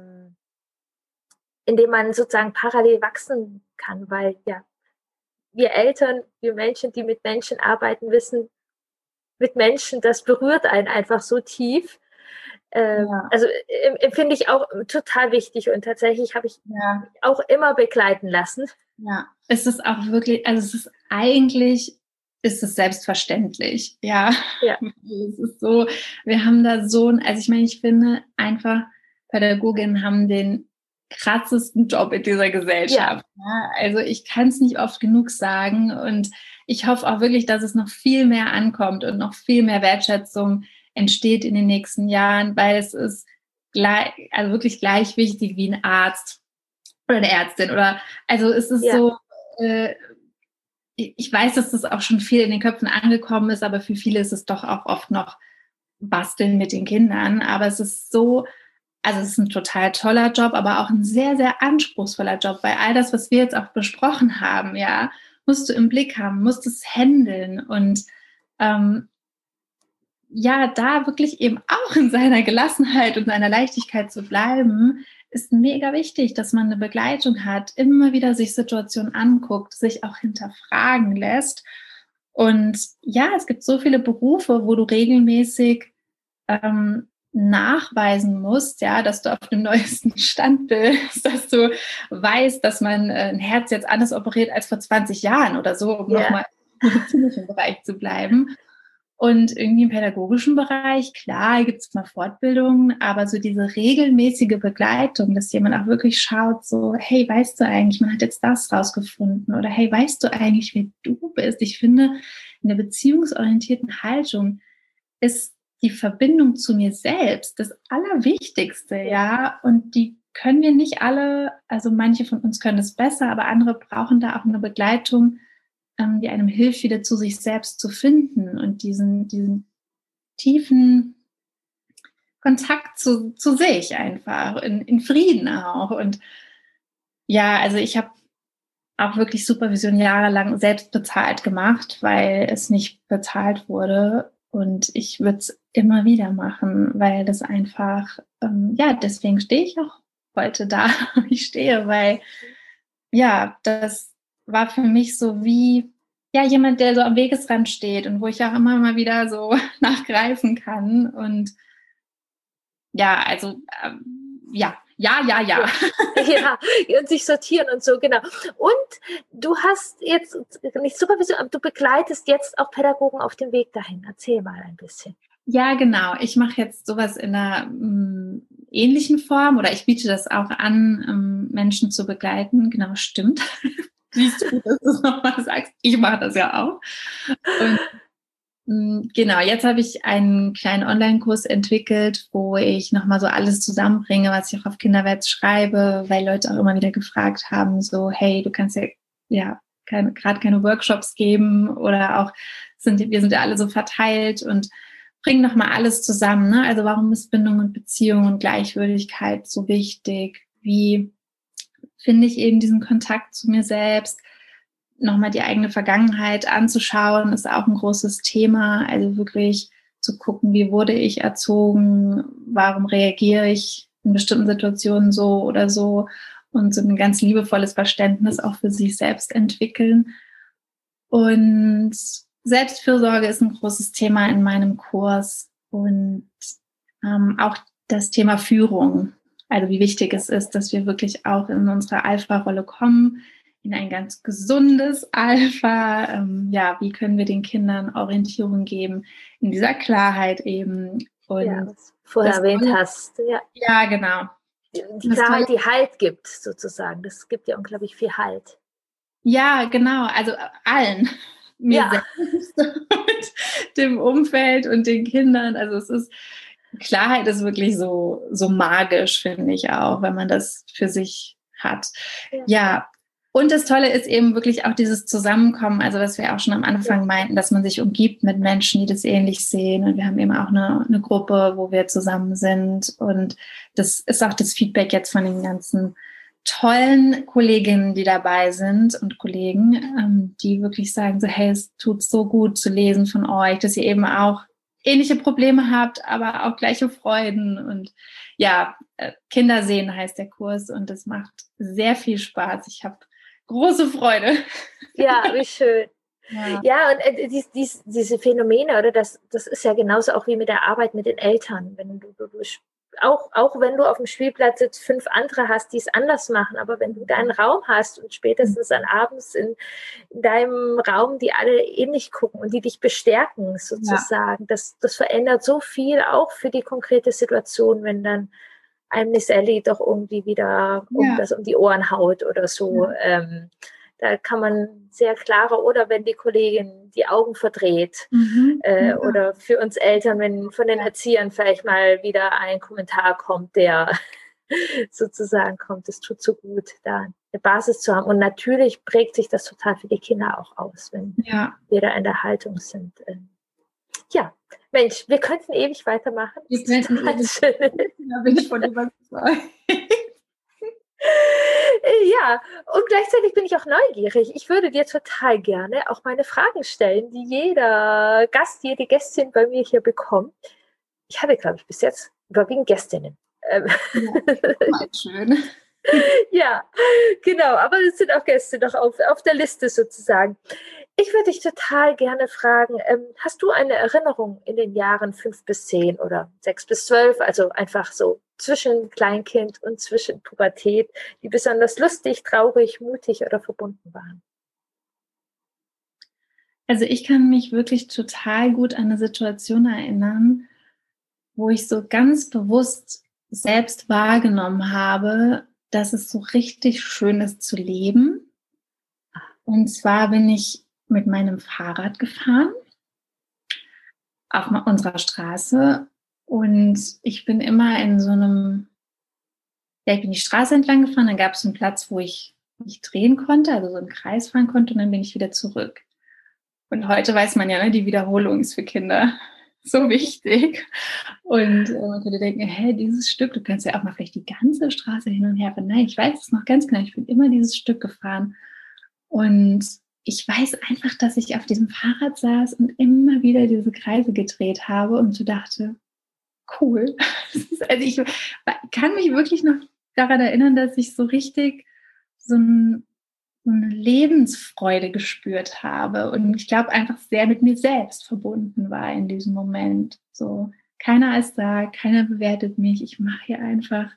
in dem man sozusagen parallel wachsen kann, weil ja, wir Eltern, wir Menschen, die mit Menschen arbeiten, wissen, mit Menschen, das berührt einen einfach so tief. Ja. Also empfinde ich auch total wichtig und tatsächlich habe ich auch immer begleiten lassen. Ja, es ist auch wirklich, also ist es selbstverständlich, ja. Es ist so, wir haben da so, also ich meine, ich finde einfach, Pädagoginnen haben den krassesten Job in dieser Gesellschaft. Ja, also ich kann es nicht oft genug sagen und ich hoffe auch wirklich, dass es noch viel mehr ankommt und noch viel mehr Wertschätzung entsteht in den nächsten Jahren, weil es ist also wirklich gleich wichtig wie ein Arzt oder eine Ärztin oder, also es ist so, ich weiß, dass das auch schon viel in den Köpfen angekommen ist, aber für viele ist es doch auch oft noch Basteln mit den Kindern. Aber es ist so, also es ist ein total toller Job, aber auch ein sehr, sehr anspruchsvoller Job, weil all das, was wir jetzt auch besprochen haben, ja, musst du im Blick haben, musst es handeln und ja, da wirklich eben auch in seiner Gelassenheit und seiner Leichtigkeit zu bleiben, ist mega wichtig, dass man eine Begleitung hat, immer wieder sich Situationen anguckt, sich auch hinterfragen lässt. Und ja, es gibt so viele Berufe, wo du regelmäßig nachweisen musst, ja, dass du auf dem neuesten Stand bist, dass du weißt, dass man ein Herz jetzt anders operiert als vor 20 Jahren oder so, um nochmal im medizinischen Bereich zu bleiben. Und irgendwie im pädagogischen Bereich, klar, gibt es mal Fortbildungen, aber so diese regelmäßige Begleitung, dass jemand auch wirklich schaut, so, hey, weißt du eigentlich, man hat jetzt das rausgefunden oder hey, weißt du eigentlich, wer du bist? Ich finde, in der beziehungsorientierten Haltung ist die Verbindung zu mir selbst das Allerwichtigste, ja, und die können wir nicht alle, also manche von uns können es besser, aber andere brauchen da auch eine Begleitung, die einem hilft, wieder zu sich selbst zu finden und diesen tiefen Kontakt zu sich einfach, in Frieden auch. Und ja, also ich habe auch wirklich Supervision jahrelang selbst bezahlt gemacht, weil es nicht bezahlt wurde. Und ich würde es immer wieder machen, weil das einfach, ja, deswegen stehe ich auch heute da, wo ich stehe, weil ja, das war für mich so wie ja jemand, der so am Wegesrand steht und wo ich auch immer mal wieder so nachgreifen kann. Und ja, also ja. Ja, und sich sortieren und so, genau. Und du hast jetzt nicht Supervision, aber du begleitest jetzt auch Pädagogen auf dem Weg dahin. Erzähl mal ein bisschen. Ja, genau. Ich mache jetzt sowas in einer ähnlichen Form oder ich biete das auch an, Menschen zu begleiten. Genau, stimmt. Siehst du, dass du nochmal sagst. Ich mache das ja auch. Und genau, jetzt habe ich einen kleinen Online-Kurs entwickelt, wo ich nochmal so alles zusammenbringe, was ich auch auf Kinderwärts schreibe, weil Leute auch immer wieder gefragt haben, so, hey, du kannst ja gerade keine Workshops geben oder auch wir sind ja alle so verteilt und bringen nochmal alles zusammen, ne? Also warum ist Bindung und Beziehung und Gleichwürdigkeit so wichtig? Wie finde ich eben diesen Kontakt zu mir selbst? nochmal die eigene Vergangenheit anzuschauen, ist auch ein großes Thema. Also wirklich zu gucken, wie wurde ich erzogen, warum reagiere ich in bestimmten Situationen so oder so, und so ein ganz liebevolles Verständnis auch für sich selbst entwickeln. Und Selbstfürsorge ist ein großes Thema in meinem Kurs, und auch das Thema Führung. Also wie wichtig es ist, dass wir wirklich auch in unsere Alpha-Rolle kommen, in ein ganz gesundes Alpha. Wie können wir den Kindern Orientierung geben in dieser Klarheit eben. Und ja, was du vorher erwähnt hast. Ja, genau. Die Klarheit, die Halt gibt, sozusagen. Das gibt ja unglaublich viel Halt. Ja, genau. Also allen. Mir selbst und dem Umfeld und den Kindern. Also Klarheit ist wirklich so magisch, finde ich auch, wenn man das für sich hat. Ja. Und das Tolle ist eben wirklich auch dieses Zusammenkommen, also was wir auch schon am Anfang meinten, dass man sich umgibt mit Menschen, die das ähnlich sehen. Und wir haben eben auch eine Gruppe, wo wir zusammen sind. Und das ist auch das Feedback jetzt von den ganzen tollen Kolleginnen, die dabei sind und Kollegen, die wirklich sagen so, hey, es tut so gut zu lesen von euch, dass ihr eben auch ähnliche Probleme habt, aber auch gleiche Freuden. Und ja, Kinder sehen heißt der Kurs, und das macht sehr viel Spaß. Ich habe große Freude. Ja, wie schön. Ja, und diese Phänomene, oder das ist ja genauso auch wie mit der Arbeit mit den Eltern. Wenn du auch wenn du auf dem Spielplatz jetzt 5 andere hast, die es anders machen, aber wenn du deinen Raum hast und spätestens dann abends in deinem Raum, die alle ähnlich gucken und die dich bestärken sozusagen, das verändert so viel auch für die konkrete Situation, wenn dann einem Miss Ellie doch irgendwie wieder um die Ohren haut oder so. Da kann man sehr klarer, oder wenn die Kollegin die Augen verdreht, oder für uns Eltern, wenn von den Erziehern vielleicht mal wieder ein Kommentar kommt, der sozusagen kommt, es tut so gut, da eine Basis zu haben. Und natürlich prägt sich das total für die Kinder auch aus, wenn wir da in der Haltung sind. Ja, Mensch, wir könnten ewig weitermachen. Wir könnten ewig. Da bin ich von überzeugt. Ja, und gleichzeitig bin ich auch neugierig. Ich würde dir total gerne auch meine Fragen stellen, die jeder Gast, jede Gästin bei mir hier bekommt. Ich hatte, glaube ich, bis jetzt überwiegend Gästinnen. Schön. Ja, genau, aber es sind auch Gäste noch auf der Liste sozusagen. Ich würde dich total gerne fragen, hast du eine Erinnerung in den Jahren 5 bis 10 oder 6 bis 12, also einfach so zwischen Kleinkind und zwischen Pubertät, die besonders lustig, traurig, mutig oder verbunden waren? Also ich kann mich wirklich total gut an eine Situation erinnern, wo ich so ganz bewusst selbst wahrgenommen habe, dass es so richtig schön ist zu leben. Und zwar bin ich mit meinem Fahrrad gefahren auf unserer Straße, und ich bin immer in so einem, ich bin die Straße entlang gefahren, dann gab es einen Platz, wo ich mich drehen konnte, also so im Kreis fahren konnte, und dann bin ich wieder zurück. Und heute weiß man ja, die Wiederholung ist für Kinder so wichtig. Und man könnte denken, dieses Stück, du kannst ja auch mal vielleicht die ganze Straße hin und her fahren. Nein, ich weiß es noch ganz genau, ich bin immer dieses Stück gefahren. Und ich weiß einfach, dass ich auf diesem Fahrrad saß und immer wieder diese Kreise gedreht habe und so dachte, cool. Also ich kann mich wirklich noch daran erinnern, dass ich so richtig so eine Lebensfreude gespürt habe, und ich glaube einfach sehr mit mir selbst verbunden war in diesem Moment. So, keiner ist da, keiner bewertet mich, ich mache hier einfach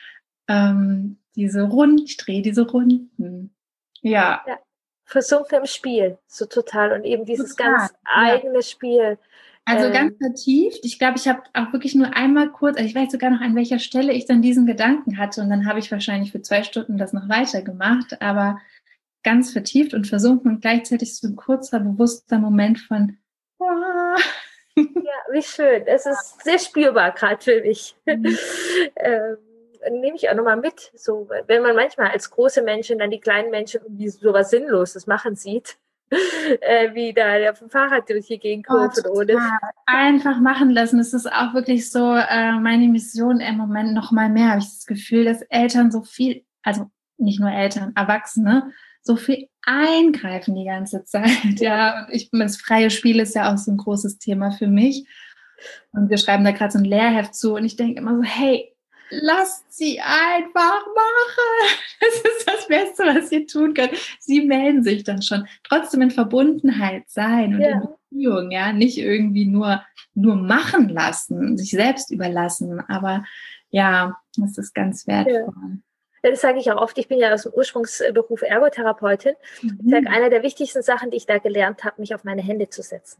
ich drehe diese Runden. Ja. Versunken im Spiel, so total, und eben dieses ganz eigene Spiel. Also ganz vertieft. Ich glaube, ich habe auch wirklich nur einmal kurz, also ich weiß sogar noch, an welcher Stelle ich dann diesen Gedanken hatte, und dann habe ich wahrscheinlich für 2 Stunden das noch weiter gemacht, aber ganz vertieft und versunken und gleichzeitig so ein kurzer, bewusster Moment von Ja, wie schön. Es ist sehr spürbar gerade für mich. Nehme ich auch nochmal mit, so, wenn man manchmal als große Menschen dann die kleinen Menschen irgendwie sowas Sinnloses machen sieht, wie da auf dem Fahrrad durch die Gegend kurven ohne. Einfach machen lassen. Das ist auch wirklich so meine Mission im Moment noch mal mehr. Habe ich das Gefühl, dass Eltern so viel, also nicht nur Eltern, Erwachsene, so viel eingreifen die ganze Zeit. Ja, und das freie Spiel ist ja auch so ein großes Thema für mich. Und wir schreiben da gerade so ein Lehrheft zu und ich denke immer so, hey, lasst sie einfach machen. Das ist das Beste, was ihr tun könnt. Sie melden sich dann schon. Trotzdem in Verbundenheit sein und in Beziehung, ja, nicht irgendwie nur machen lassen, sich selbst überlassen. Aber ja, das ist ganz wertvoll. Ja, das sage ich auch oft. Ich bin ja aus dem Ursprungsberuf Ergotherapeutin. Ich sage, eine der wichtigsten Sachen, die ich da gelernt habe, mich auf meine Hände zu setzen.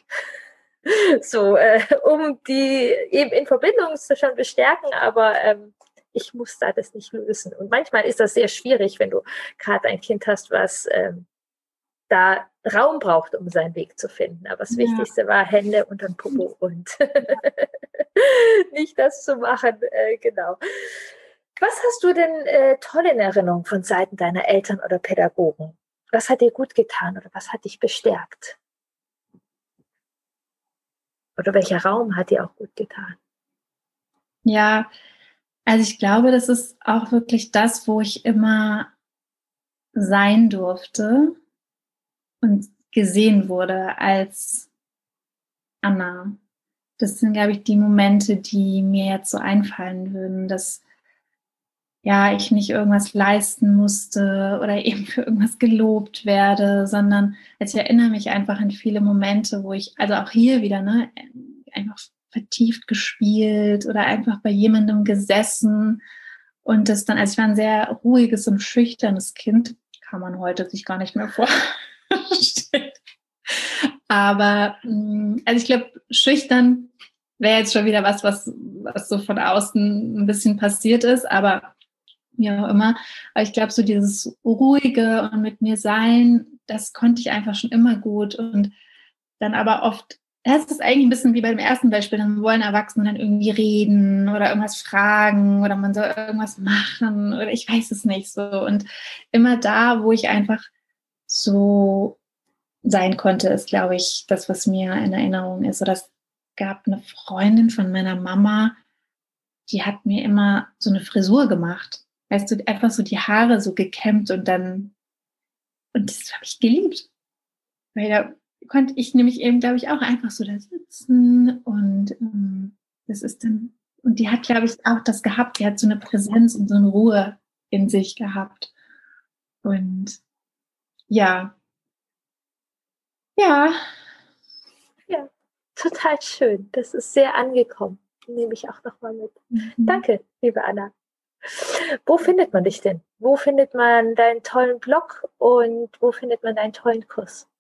So, um die eben in Verbindung zu schon bestärken, aber ich muss da das nicht lösen. Und manchmal ist das sehr schwierig, wenn du gerade ein Kind hast, was da Raum braucht, um seinen Weg zu finden. Aber das Wichtigste war Hände und dann Popo und nicht das zu machen. Genau. Was hast du denn toll in Erinnerung von Seiten deiner Eltern oder Pädagogen? Was hat dir gut getan oder was hat dich bestärkt? Oder welcher Raum hat dir auch gut getan? Ja, also ich glaube, das ist auch wirklich das, wo ich immer sein durfte und gesehen wurde als Anna. Das sind, glaube ich, die Momente, die mir jetzt so einfallen würden, dass ja, ich nicht irgendwas leisten musste oder eben für irgendwas gelobt werde, sondern ich erinnere mich einfach an viele Momente, wo ich, also auch hier wieder, ne, einfach vertieft gespielt oder einfach bei jemandem gesessen und das dann, also ich war ein sehr ruhiges und schüchternes Kind, kann man heute sich gar nicht mehr vorstellen. Aber, also ich glaube, schüchtern wäre jetzt schon wieder was so von außen ein bisschen passiert ist, aber wie auch immer. Aber ich glaube, so dieses Ruhige und mit mir sein, das konnte ich einfach schon immer gut. Und dann aber oft, das ist eigentlich ein bisschen wie beim ersten Beispiel, dann wollen Erwachsene dann irgendwie reden oder irgendwas fragen oder man soll irgendwas machen oder ich weiß es nicht so. Und immer da, wo ich einfach so sein konnte, ist, glaube ich, das, was mir in Erinnerung ist. Oder es gab eine Freundin von meiner Mama, die hat mir immer so eine Frisur gemacht. Weißt du, einfach so die Haare so gekämmt und das habe ich geliebt. Weil da konnte ich nämlich eben, glaube ich, auch einfach so da sitzen und das ist dann, und die hat, glaube ich, auch das gehabt, die hat so eine Präsenz und so eine Ruhe in sich gehabt. Und ja. Ja, total schön. Das ist sehr angekommen. Nehme ich auch nochmal mit. Danke, liebe Anna. Wo findet man dich denn? Wo findet man deinen tollen Blog und wo findet man deinen tollen Kurs?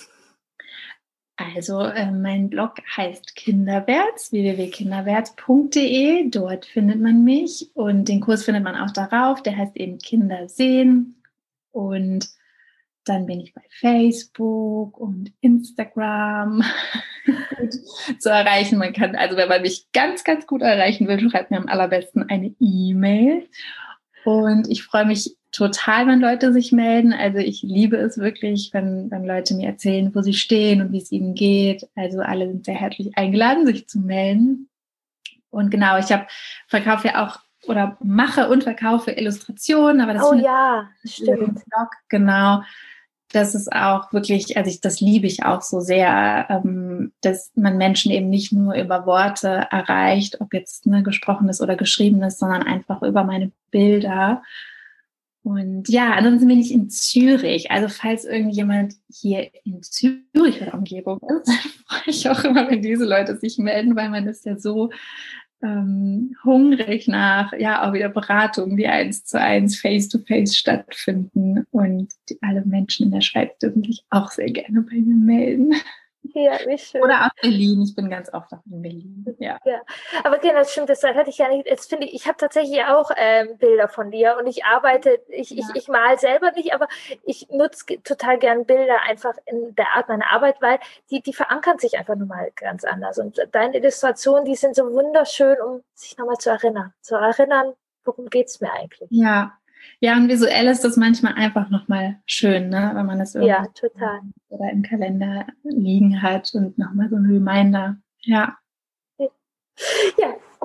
Also mein Blog heißt Kinderwärts, www.kinderwärts.de. Dort findet man mich und den Kurs findet man auch darauf. Der heißt eben Kinder sehen und dann bin ich bei Facebook und Instagram gut zu erreichen. Man kann, also wenn man mich ganz, ganz gut erreichen will, schreibt mir am allerbesten eine E-Mail. Und ich freue mich total, wenn Leute sich melden. Also ich liebe es wirklich, wenn Leute mir erzählen, wo sie stehen und wie es ihnen geht. Also alle sind sehr herzlich eingeladen, sich zu melden. Und genau, verkaufe ja auch oder mache und verkaufe Illustrationen. Aber das stimmt. Im Blog, genau. Das ist auch wirklich, also das liebe ich auch so sehr, dass man Menschen eben nicht nur über Worte erreicht, ob jetzt gesprochenes oder geschriebenes, sondern einfach über meine Bilder. Und ja, ansonsten bin ich in Zürich. Also falls irgendjemand hier in Zürich oder Umgebung ist, freue ich auch immer, wenn diese Leute sich melden, weil man ist ja so hungrig nach, ja, auch wieder Beratungen, die 1:1 Face-to-Face stattfinden. Und alle Menschen in der Schweiz dürfen sich auch sehr gerne bei mir melden. Ja, wie schön. Oder aus Berlin. Ich bin ganz oft auch in Berlin. Ja. Aber genau, das stimmt, das hatte ich ja nicht. Jetzt finde ich habe tatsächlich auch Bilder von dir und ich arbeite, ich male selber nicht, aber ich nutze total gern Bilder einfach in der Art meiner Arbeit, weil die verankern sich einfach nochmal ganz anders. Und deine Illustrationen, die sind so wunderschön, um sich nochmal zu erinnern, worum geht's mir eigentlich. Ja, und visuell ist das manchmal einfach nochmal schön, ne? Wenn man das irgendwie total. Oder im Kalender liegen hat und nochmal so ein Reminder. Ja. Ja,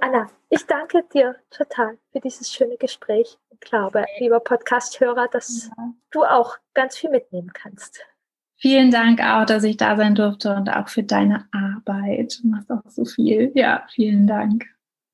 Anna, ich danke dir total für dieses schöne Gespräch. Ich glaube, lieber Podcast-Hörer, dass du auch ganz viel mitnehmen kannst. Vielen Dank auch, dass ich da sein durfte und auch für deine Arbeit. Du machst auch so viel. Ja, vielen Dank.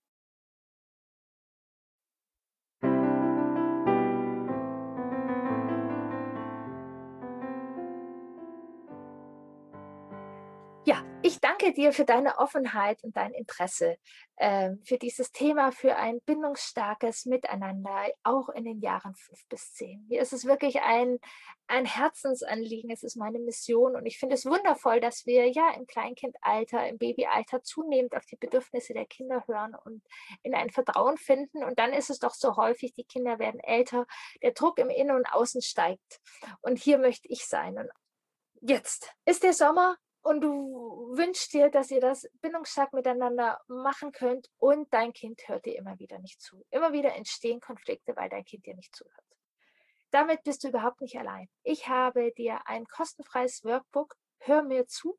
Ja, ich danke dir für deine Offenheit und dein Interesse für dieses Thema, für ein bindungsstarkes Miteinander, auch in den Jahren 5 bis 10. Mir ist es wirklich ein Herzensanliegen, es ist meine Mission und ich finde es wundervoll, dass wir ja im Kleinkindalter, im Babyalter zunehmend auf die Bedürfnisse der Kinder hören und in ein Vertrauen finden. Und dann ist es doch so häufig, die Kinder werden älter, der Druck im Innen und Außen steigt. Und hier möchte ich sein. Und jetzt ist der Sommer. Und du wünschst dir, dass ihr das bindungsstark miteinander machen könnt und dein Kind hört dir immer wieder nicht zu. Immer wieder entstehen Konflikte, weil dein Kind dir nicht zuhört. Damit bist du überhaupt nicht allein. Ich habe dir ein kostenfreies Workbook, hör mir zu,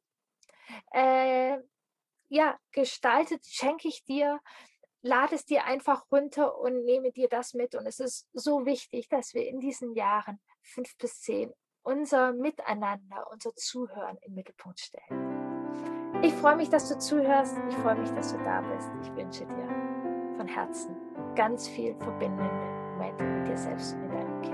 gestaltet, schenke ich dir, lade es dir einfach runter und nehme dir das mit. Und es ist so wichtig, dass wir in diesen Jahren 5 bis 10 unser Miteinander, unser Zuhören im Mittelpunkt stellen. Ich freue mich, dass du zuhörst. Ich freue mich, dass du da bist. Ich wünsche dir von Herzen ganz viel verbindende Momente mit dir selbst und mit deinem Kind.